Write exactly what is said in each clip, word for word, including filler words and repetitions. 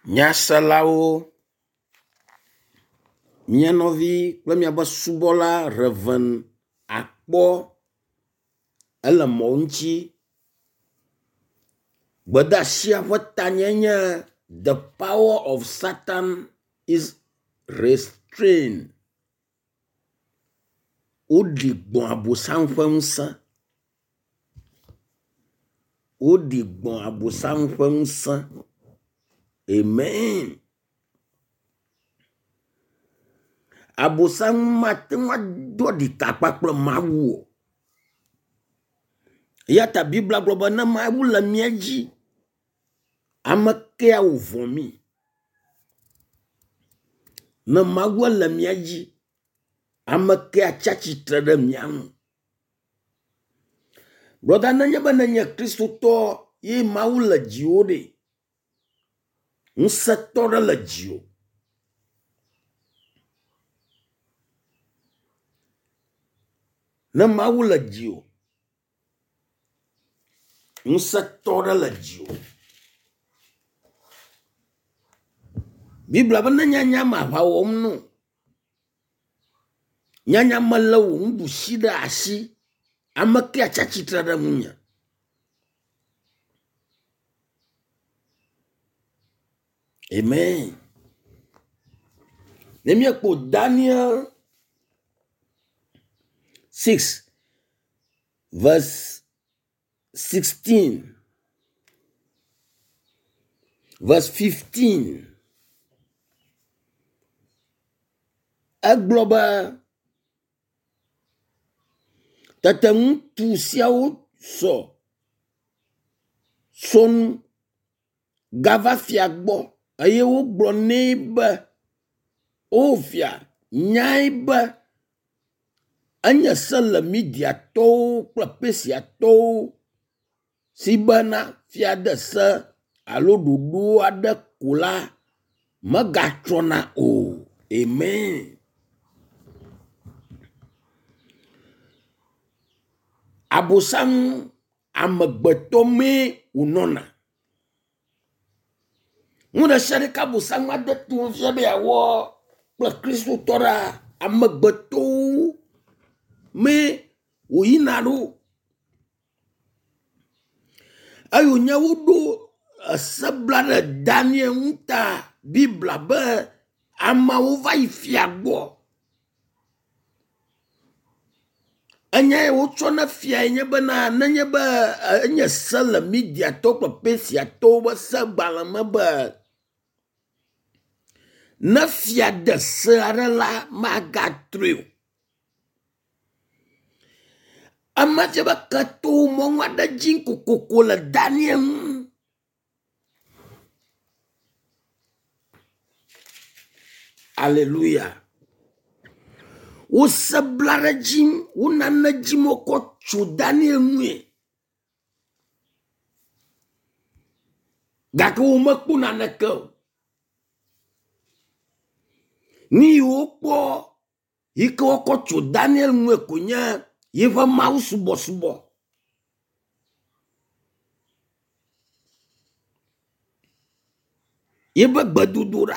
Nyaselawo, mia nɔvi kple miabe subɔla Reverend Akpɔ ele mɔ ŋuti. Gbedasia ƒe tanye nye The Power of Satan is Restrained. Wodi gbɔn abosam ƒe ŋusẽ. Wodi gbɔn abosam ƒe ŋusẽ. Amen. Abosam mate ŋu ado ɖika kpakple Mawu o. Ya ta Biblia gblɔ be ne Mawu le mía dzi, ame ke awɔ vɔ mi. Ne Mawu le mía dzi, ame ke atsi atsitre ɖe mía ŋu. Broda, nenye be nenye kristotɔ ye Mawu le dziwò ɖe, ŋusẽtɔ ɖe le dziwò. Ne Mawu le dziwò, ŋusẽtɔ ɖe le dziwò. Biblia be ne nyanya me aʋa wɔm no. Nyanya me le wò ŋuɖusi ɖe asi, ame ke atsi atsitre ɖe ŋunye. Amen. Ne miekpɔ Daniel six verse sixteen, verse fifteen. Egblɔ be tete ŋutsu siawo sɔ sɔnu gava fia gbɔ eye wogblɔ nɛ be, o fia, nyae be enye se le Midiatɔwo kple Persiatɔwo si bena fia de se alo ɖoɖo aɖe ko la megatrɔna o. Amen. Abosam amegbetɔ me wònɔna. Ŋuɖe sia ɖeka abosam ade to fia be awɔ kple kristotɔ ɖa, amegbetɔwo me wòyina ɖo. Eyo nyawo ɖo esebla ɖe Daniel ŋuta Biblia be ameawo va yi fia gbɔ. Enya ye wotsɔ na fia nye bena nenye be enye se le Midiatɔwo kple Persiatɔwo be segbalẽ me be ne fia de se aɖe la magatrɔe o. Ame dze be keto mɔŋu aɖe dzi kokoko le Daniel ŋu. Alléluia. Wo se bla ɖe dzi, wo nane dzi mokɔ tso Daniel ŋue. Gake wo mekpɔ naneke o. Ni yiwo kpɔ yi ke wokɔ tso Daniel ŋue ko nye yeƒe Mawu subɔsubɔ. Yebe gbedodoɖa.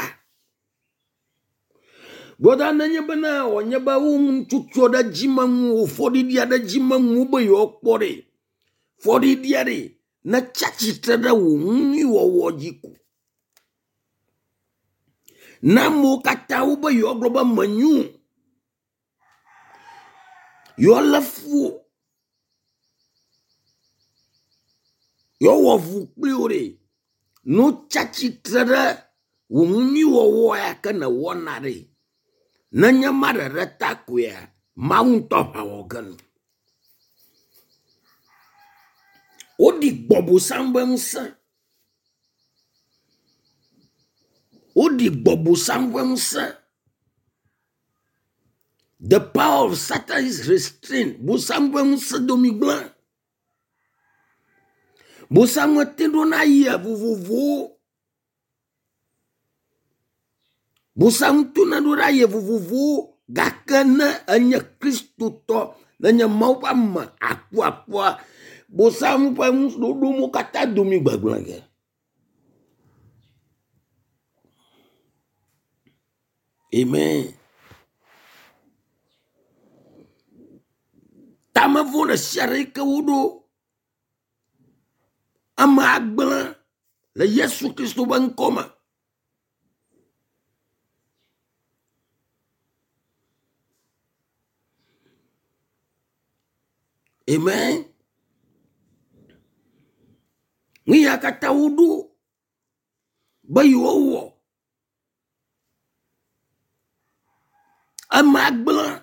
Broda, nenye bena wònye be wo ŋutsutsu ɖe dzimeŋu, wo fɔɖiɖi aɖe dzimeŋu be yewoakpɔ ɖe, fɔɖiɖi aɖe ne tsi atsitre ɖe wò ŋuwɔwɔ dzi ko. Na amewo katã wo be yewoagblɔ be menyo. Yewoalé fu. Yewowɔ vu kpli wo ɖe. No tsi atsitre ɖe wò ŋuwɔwɔ ya ke ne wɔna ɖe. Nenye ma ɖeɖe ta koea, Mawu ŋutɔ ʋawɔ genu. Wodi gbɔ bosam be ŋusẽ. Wodi gbɔ bosam be ŋusẽ. The power of Satan is restrained. Bosam be ŋusẽ domi gblẽ. Bosam te ɖo na yia vovovowo. Bosam tu na ɖo ɖa ye vovovowo, gake ne enye kristotɔ, nenye Mawu ƒe ame aku akua, bosam ƒe ŋuɖoɖo mo katã domi gbegblẽ ge. Amen. Tamavona sharika wudo. Ama agbala la Yesu Kristo ban koma. Amen. Ngi akata wudu bayo ama agbala.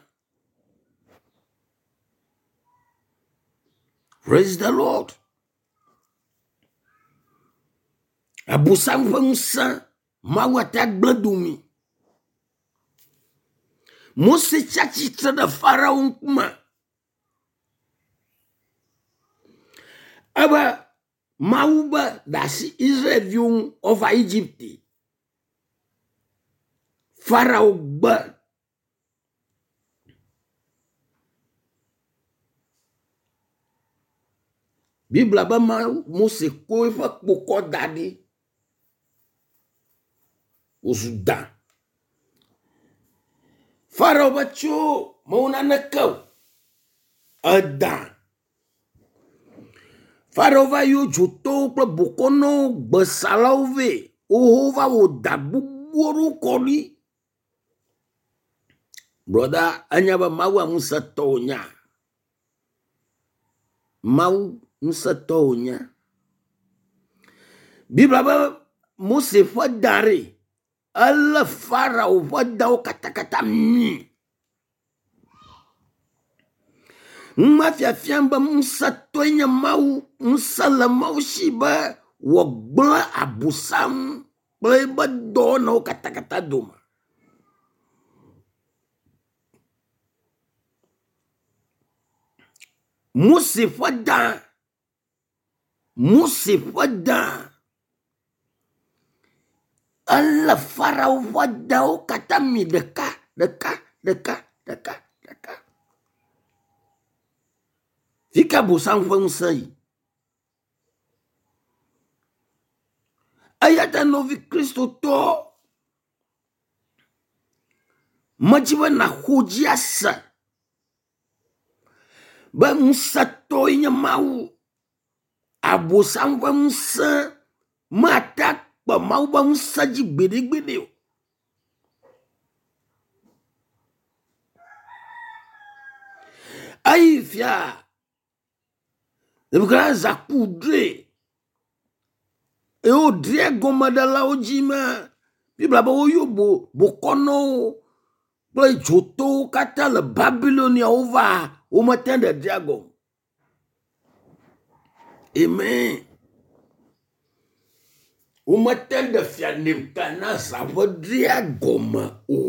Praise the Lord. Abusam famsa mawata bladumi. Mose chachi tada Pharaon kuma. Aba mauba dasi Israel yung over Egypt. Pharaoh ba. Bibla ba mau Mose ko ifa poko dadi. Usudan. Pharaoh ba cho mauna nakau. Adan. Pharaoh va yo juto pra bukono besalauve. Ohova o dabu boru koli. Brother, anya ba mau amusa tonya. Mau musa tonya. Bibla ba Mose fa dare. Allah Pharaoh fa dao kata-kata mi. Mafia fiamba musa tonya mau musa la mau shiba wabla abusam pleba dono kata-kata doma. Mose fada Mose fada Allah Pharaoh fada kata mi deka deka deka deka deka. Fika busang fansai. Ayata novi Kristo to. Majiwa na hujiasa. Ba musato inya mau. Abusang fansa. Mata ba mau ba musaji bede-bede. Aifia. Bukan zakudre. E o dre goma da la ojima. Bibla ba oyo bo bokono. Play joto kata le Babylonia over. O matende dragon. Amen. O matende fianim kana sa vodria goma o.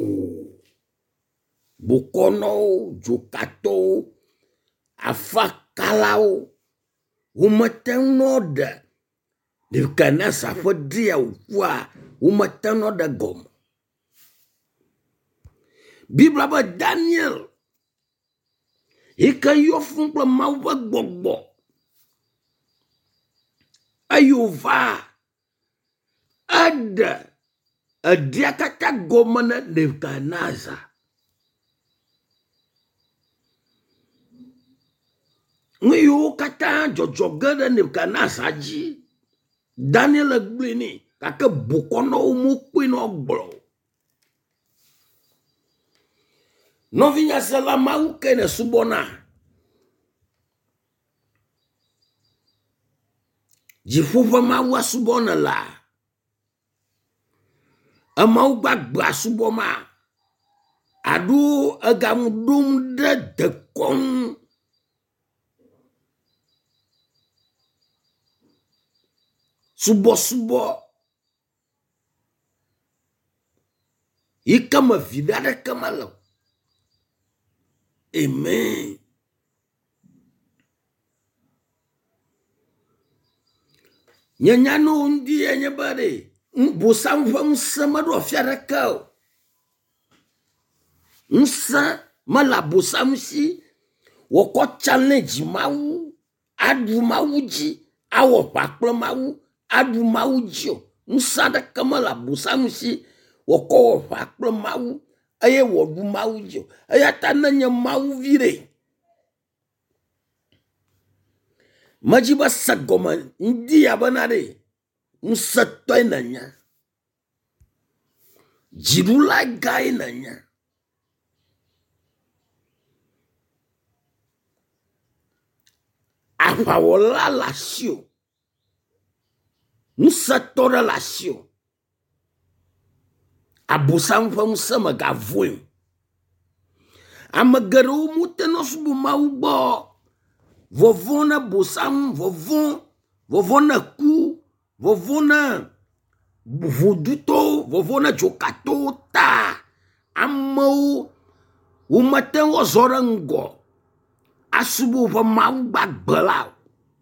Bokono jokato afakalao. Umatanoda de kanasa fodia wa umatanoda gom. Bibla ba Daniel ika yofun pla mawa gbogbo ayova ada adiakata gomana de kanasa. Ngiyo kata jojogada Nebukadnezar ji. Daniel agbini kake bukono umukwi no gblo. Novinya selama ukene subona. Jifufa mawa subona la. Amau gbagba suboma. Adu agamdum de dekong. Subo-subo. Ikama vidare kamalo. Amen. Nyanyano undi anyabare. Mbusam fa msama do fiara kao. Nsa mala busam si. Woko challenge mau. Adu mau ji. Awo paklo mau. Adu mau jio. Nsa da kamala busam si. Woko paklo mau. eye wo du mawu dzi eya ta ne nye mawu vi ɖe medzi be se gɔme ŋdi ya bena ɖe ŋusẽtɔe nènya dziɖula gae nènya aʋawɔla le asiwò ŋusẽtɔ ɖe le asiwò abosam ƒe ŋusẽ megavoe o. Ame geɖewo mute no subu mawu gbɔ vɔvɔ ne bosam vɔvɔ vɔvɔ ne ku vɔvɔ ne ʋuduto vɔvɔ ne dzokato ta amewo wo mete wo zɔ ɖe ŋgɔ asubu ƒe mawu gbagbe la o.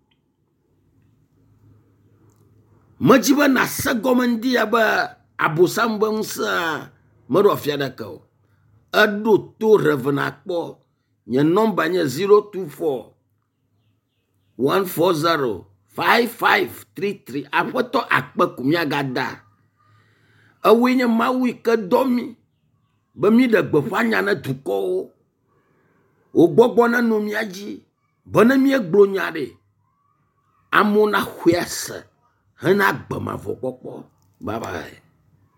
Medzi be na se gɔme ŋdi ya be abosam be ŋusẽ meɖo afia ɖeke o. Eɖo to revena kpɔ nye nɔmba nye zero two four one four zero five five three three aƒetɔ akpe ku miagada ewoe nye mawu yi ke dɔ mi be mi ɖe gbeƒã nya ne dukɔwo wo gbɔgbɔ ne no mia dzi be ne miegblɔ nya ɖe amewo naxɔe ase hena gbe mavɔ kpɔkpɔ. Bye bye.